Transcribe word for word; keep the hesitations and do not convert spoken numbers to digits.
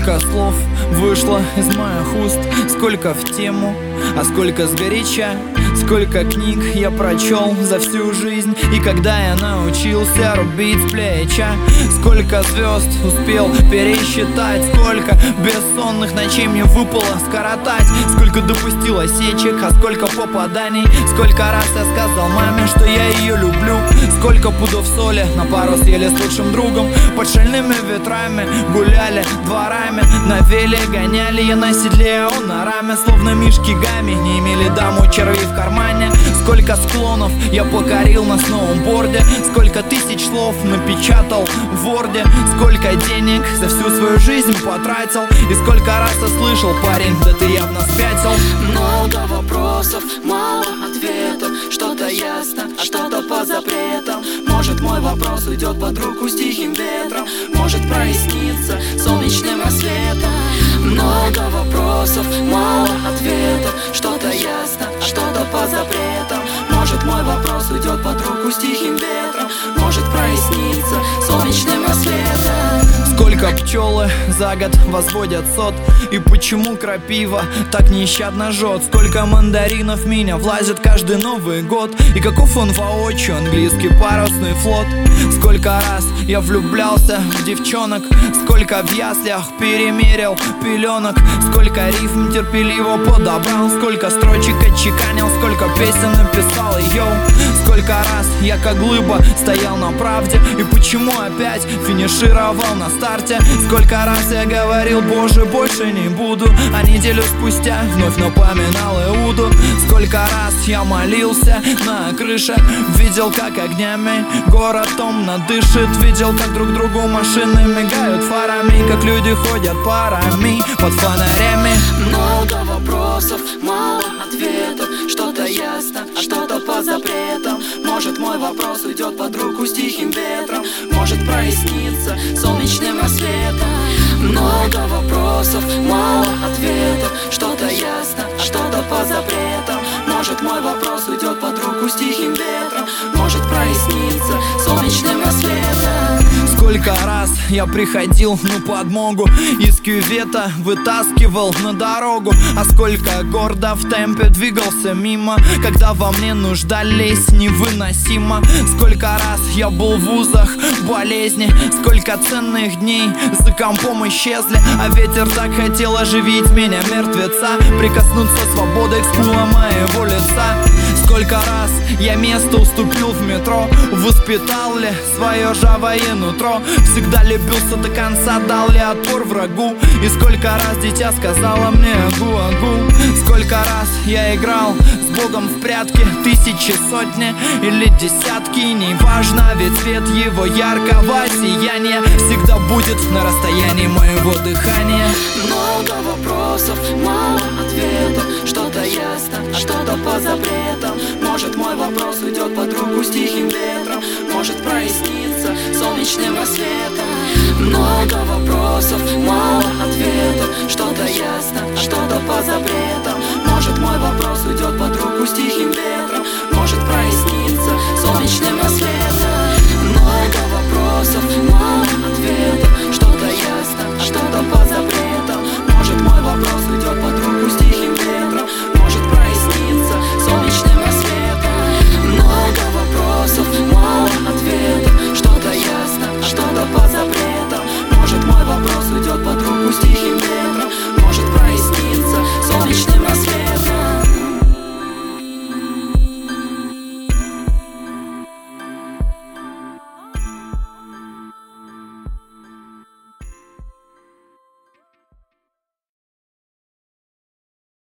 Сколько слов вышло из моих уст, сколько в тему, а сколько сгоряча. Сколько книг я прочел за всю жизнь, и когда я научился рубить с плеча. Сколько звезд успел пересчитать, сколько бессонных ночей мне выпало скоротать. Сколько допустил осечек, а сколько попаданий. Сколько раз я сказал маме, что я ее люблю. Сколько пудов соли на пару съели с лучшим другом. Под шальными ветрами гуляли дворами, на веле гоняли, я на седле, а он на раме. Словно мишки гамми, не имели даму червей в кармане. Сколько склонов я покорил на сноуборде. Сколько тысяч слов напечатал в ворде. Сколько денег за всю свою жизнь потратил. И сколько раз я слышал: парень, да ты явно спятил. Много вопросов, мало ответов. Что-то ясно, а что-то по запретам. Может, мой вопрос уйдет под руку с тихим ветром. Может, прояснится солнечным рассветом. Много вопросов, мало ответов. Что-то ясно, а что-то по запретам. Может, мой вопрос уйдет под руку с тихим ветром. Может, прояснится солнечным рассветом. Сколько пчелы за год возводят сот, и почему крапива так нещадно жжет. Сколько мандаринов в меня влазит каждый Новый год, и каков он воочию, английский парусный флот. Сколько раз я влюблялся в девчонок, сколько в яслях перемерил пеленок. Сколько рифм терпеливо подобрал, сколько строчек отчеканил, сколько песен написал, йоу. Сколько раз я как глыба стоял на правде, и почему опять финишировал на старте. Сколько раз я говорил: боже, больше не буду, а неделю спустя вновь напоминал Иуду. Сколько раз я молился на крыше, видел, как огнями город томно дышит. Видел, как друг другу машины мигают фарами, как люди ходят парами под фонарями. Много вопросов, мало ответов. Что-то ясно, а что-то по запретам. Может, мой вопрос уйдет под руку с тихим ветром. Может, прояснится солнечным рассветом. Много вопросов, мало ответов. Что-то ясно, а что-то по запретам. Может, мой вопрос уйдет под руку с тихим ветром. Может, прояснится солнечным рассветом. Сколько раз я приходил на подмогу, из кювета вытаскивал на дорогу. А сколько гордо в темпе двигался мимо, когда во мне нуждались невыносимо. Сколько раз я был в вузах болезни, сколько ценных дней за компом исчезли. А ветер так хотел оживить меня, мертвеца, прикоснуться свободой к скулам моего лица. Сколько раз я место уступил в метро, воспитал ли свое ржавое нутро. Всегда любился до конца, дал ли отпор врагу. И сколько раз дитя сказала мне агу-агу. Сколько раз я играл с Богом в прятки, тысячи, сотни или десятки, неважно, ведь свет его яркого сияния всегда будет на расстоянии моего дыхания. Много вопросов, мало ответов. Что-то ясно, а что-то по запретам. Может, мой вопрос уйдет под руку с тихим ветром. Может, прояснится солнечным рассветом. Много вопросов,